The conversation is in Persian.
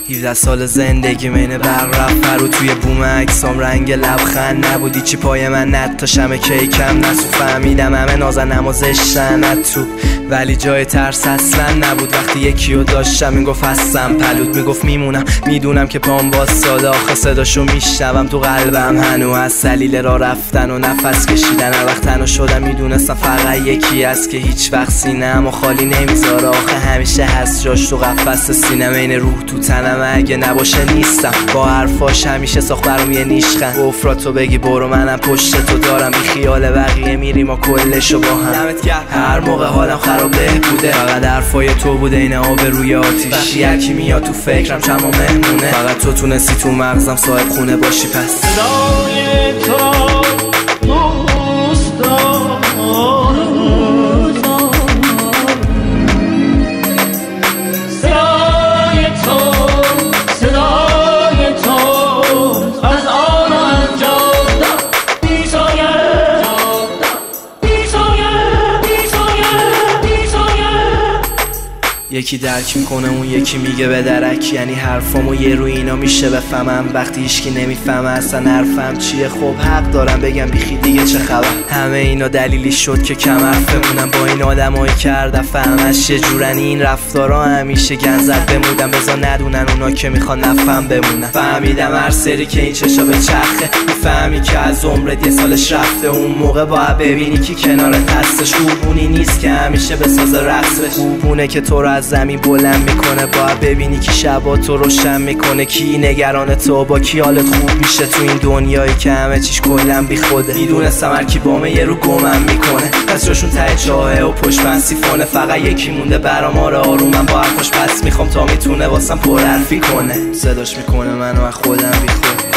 17 سال زندگی مینه برق رفت فرو توی بوم عکسام رنگ لبخند نبودی چی پای من نت تا شم کیکم نسو فهمیدم همه نازنم و زشتن تو ولی جای ترس اصلا نبود وقتی یکیو داشتم میگفت هستم پلود میگفت میمونم میدونم که پام باز ساده آخه صداشو میشنوم تو قلبم هنو از دلیل را رفتن و نفس کشیدن هر وقت تنها شدم میدونستم فقط یکی است که هیچ وقت سینه‌ام و خالی نمیذاره آخه همیشه هست جاش تو قفس سینم این روح تو تنم اگه نباشه نیستم با حرفاش همیشه ساخت برام یه نیشخن گفراتو بگی برو منم پشت تو دارم بی خیال بقیه میریم و کلشو با هم هر موقع حالم خراب بوده فقط حرفای تو بوده این آب روی آتیش یکی میاد تو فکرم چند ما مهمونه فقط تو تونستی تو مغزم صاحب خونه باشی پس صدای تو دوست دارم یکی درک میکنه اون یکی میگه به درک یعنی حرفامو یه روی اینا میشه بفهمم وقتی هیچکی نمیفهمه اصلا حرفم چیه خب حق دارم بگم بیخی دیگه چه خبر همه اینا دلیلی شد که کم حرف بمونم با این آدمایی کرده فهمش یه جورن این رفتارا همیشه گنزت بمودم بذار ندونن اونا که میخوان نفهم بمونن فهمیدم هر سری که این چشا به چرخه میفهمی که از عمرت یه سالش رفته اون موقع باید ببینی کی کنارت هستش خوبونی نیست که همیشه بساز رقصش خوبونه که تو رو از زمین بلند میکنه باید ببینی کی شبا تو روشن میکنه کی نگران تو با کی حالت خوب میشه تو این دنیایی که همه چیش کلا بی خوده میدونستم هر کی بامه یه رو گمم میکنه پس جاشون ته چاهه و پشت من سیفونه فقط یکی مونده برام آره آرومم با حرفاش پس میخوام تا میتونه واسم پر حرفی کنه صداش میکنه منو از خودم بی خود